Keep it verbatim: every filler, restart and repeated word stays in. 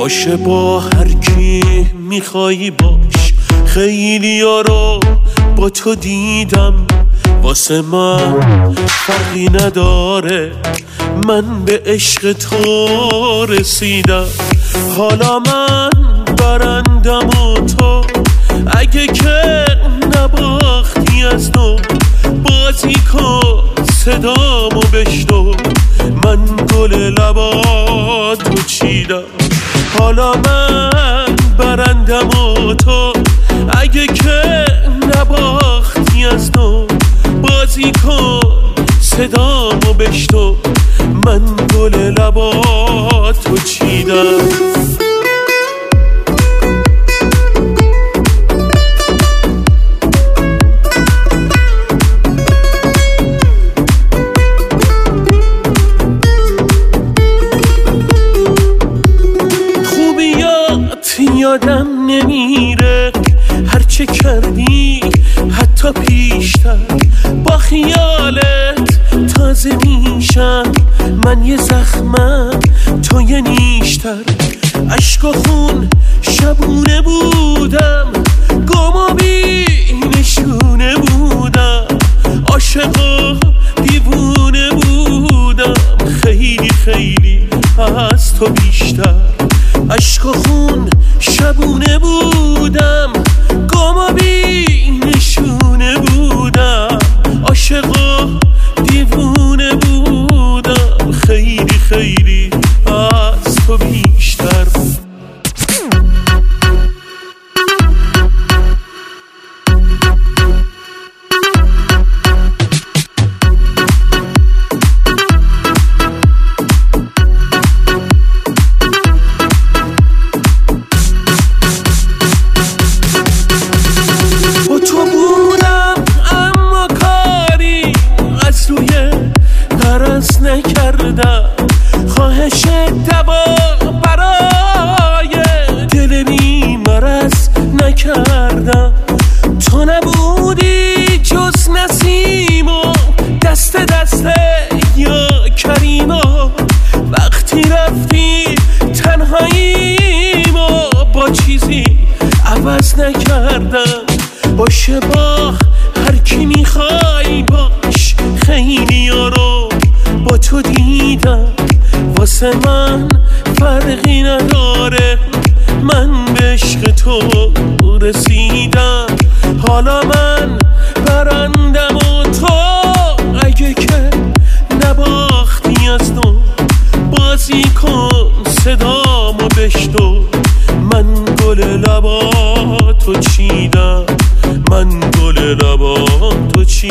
باشه با هر کی میخوایی باش، خیلی ها رو با تو دیدم، واسه من فرقی نداره، من به عشق تو رسیدم. حالا من برندم و تو اگه که نباختی از نو، بازی کن صدامو بشنو، من گل لباتو چیدم. حالا من برندم و تو اگه که نباختی از نو، بازی کن صدامو بشنو، من گل لباتو چیدم. یادم نمیره هرچه کردی، حتی پیشتر با خیالت تازه میشم. من یه زخمم تو یه نیشتر، عشق و خون شبونه بودم، گم و بی نشونه بودم، عاشق و دیوونه بودم، خیلی خیلی از تو بیشتر. عشق و خون شبونه بودم، گم و بی نشونه بودم، عاشق و دیوونه بودم، خیلی خیلی از تو بیشتر. نکردم خواهش دوا برای دل بیمرز نکردم، تو نبودی جز نسیم و دست دست یا کریما، وقتی رفتی تنهاییم و با چیزی عوض نکردم. باشه با هر کی میخوای باش، خیلی ها رو با تو دیدم، واسه من فرقی نداره، من به عشق تو رسیدم. حالا من برندم و تو اگه که نباختی از نو، بازی کن صدامو بشنو، من گل لباتو چیدم، من گل لباتو چیدم.